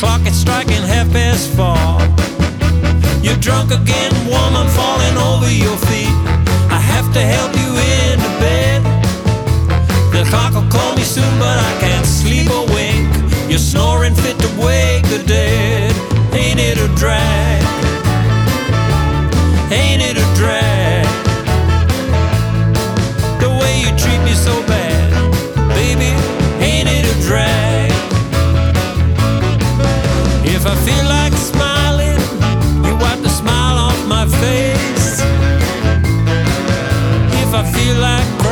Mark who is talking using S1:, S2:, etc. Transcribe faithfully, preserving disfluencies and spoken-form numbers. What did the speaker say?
S1: clock is striking half past four. You're drunk again, woman, falling over your feet. I have to help you into bed. The clock will call me soon, but I can't sleep or wink. You're snoring fit to wake the dead. Ain't it a drag? Ain't it a drag? The way you treat me so bad, baby, ain't it a drag? If I feel like smiling, you wipe the smile off my face. If I feel like